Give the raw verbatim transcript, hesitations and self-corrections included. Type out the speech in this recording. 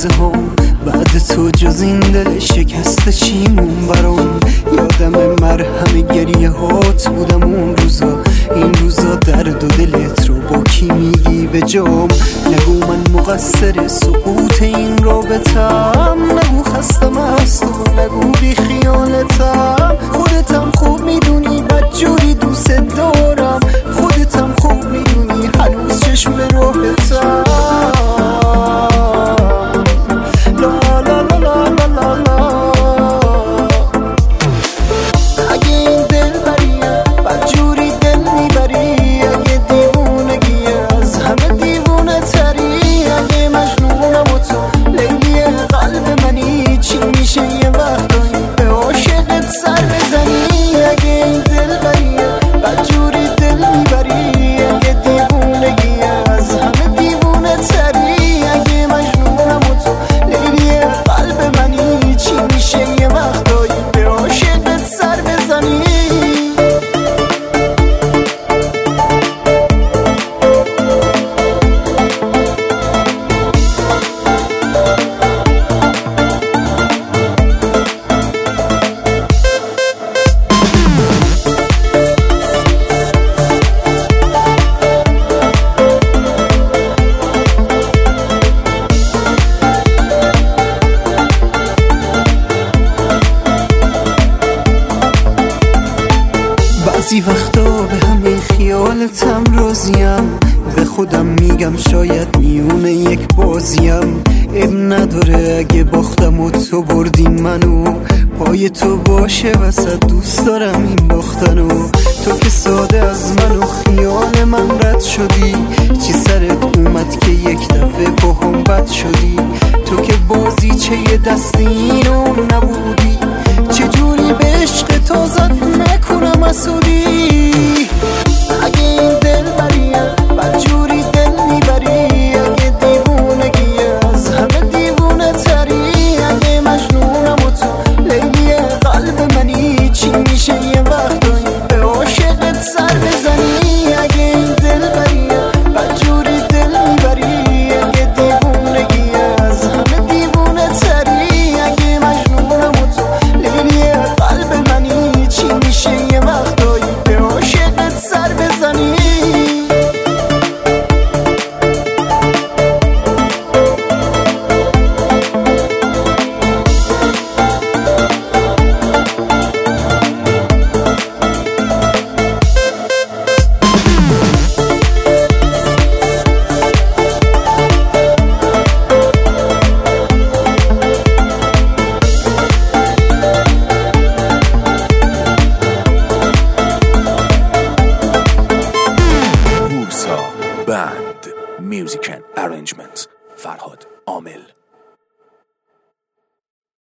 لحظه هم بعد تو جز این دل شکسته چیمون برام. یادم مرهم گریه هات بودم اون روزا، این روزا درد و دلت رو با کی میگی به جام. نگو من مقصر سقوط این رابطم، نگو خستم از تو، نگو بی خیالتم. خودتم خوب میدونی بدجوری دوست دارم، خودتم خوب میدونی هنوز چشم راهتم. لا لا لا لا لا لا. اگه این دل بریه بدجوری دل میبری، اگه دیوونگیه از همه دیوونه تری، اگه مجنونم و تو لیلی قلب منی، چی میشه یه وقتایی به عاشقت سر بزنی؟ اگه این دل بریه بدجوری دل میبری، اگه دیوونگیه از همه دیوونه تری، اگه مجنونم و تو لیلی قلب منی، چی میشه یه وقتایی به عاشقت سر بزنی؟ بعضی وقتا به همه خیالتم راضیم، به خودم میگم شاید میونه یک بازیم. اب نداره اگه باختم و تو بردی منو، پای تو باشه وسط دوست دارم این باختنو. تو که ساده از من و خیال من رد شدی، چی سرت اومد که یک دفعه باهم بد شدی؟ تو که بازی چه یه دستی اینو نبودی، چجوری به عشق تازت نکنم اسودی؟ اگه این دل بریه بدجوری دل میبری، اگه دیوونگیه از همه دیوونه تری، اگه مجنونم و تو لیلی قلب منی، چی میشه یه وقتایی به عاشقت سر بزنی؟ اگه این دل بریه بدجوری دل میبری، اگه دیوونگیه از همه دیوونه تری، اگه مجنونم و تو لیلی قلب منی، چی میشه یه وقتایی به عاشقت سر بزنی؟ Band, Music and Arrangement, فرهاد عامل.